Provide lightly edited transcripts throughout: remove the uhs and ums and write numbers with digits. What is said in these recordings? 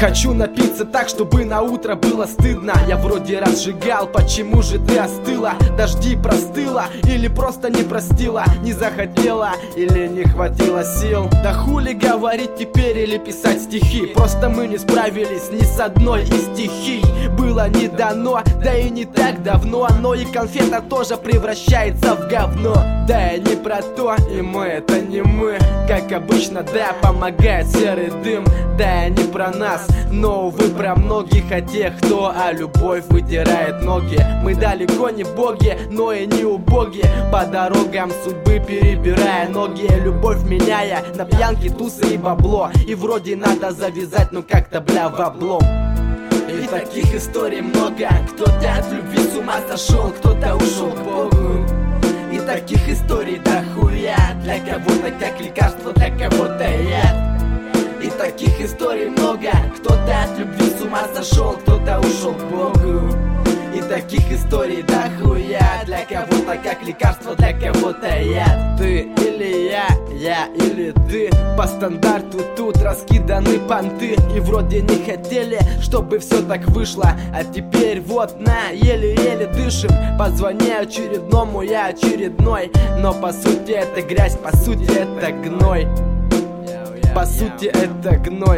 Хочу напиться так, чтобы на утро было стыдно. Я вроде разжигал, почему же ты остыла? Дожди простыла или просто не простила? Не захотела или не хватило сил? Да хули говорить теперь или писать стихи? Просто мы не справились ни с одной из стихий. Было не дано, да и не так давно. Но и конфета тоже превращается в говно. Да и не про то, и мы это не мы. Как обычно, да, помогает серый дым. Да и не про нас, но увы про многих, а тех, кто о любовь вытирает ноги. Мы далеко не боги, но и не убоги, по дорогам судьбы перебирая ноги. Любовь меняя на пьянки, тусы и бабло. И вроде надо завязать, но как-то бля в облом. И таких историй много. Кто-то от любви с ума сошел, кто-то ушел к Богу. И таких историй дохуя. Для кого-то как лекарство, для кого-то яд. И таких историй много. Кто-то от любви с ума сошел, кто-то ушел к Богу. И таких историй дохуя. Для кого-то как лекарство, для кого-то яд. Ты или я или ты. По стандарту тут раскиданы понты. И вроде не хотели, чтобы все так вышло. А теперь вот на, еле-еле дышим. Позвони очередному, я очередной. Но по сути это грязь, по сути это гной. По сути это гной.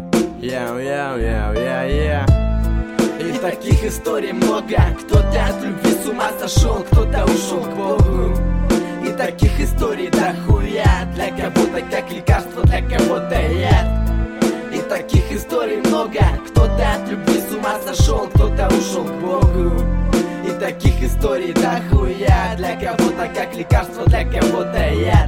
И таких историй много. Кто-то от любви с ума сошел, кто-то ушел к Богу. И таких историй дохуя. Для кого-то как лекарство, для кого-то яд. И таких историй много. Кто-то от любви с ума сошел, кто-то ушел к Богу. И таких историй дохуя. Для кого-то как лекарство, для кого-то яд.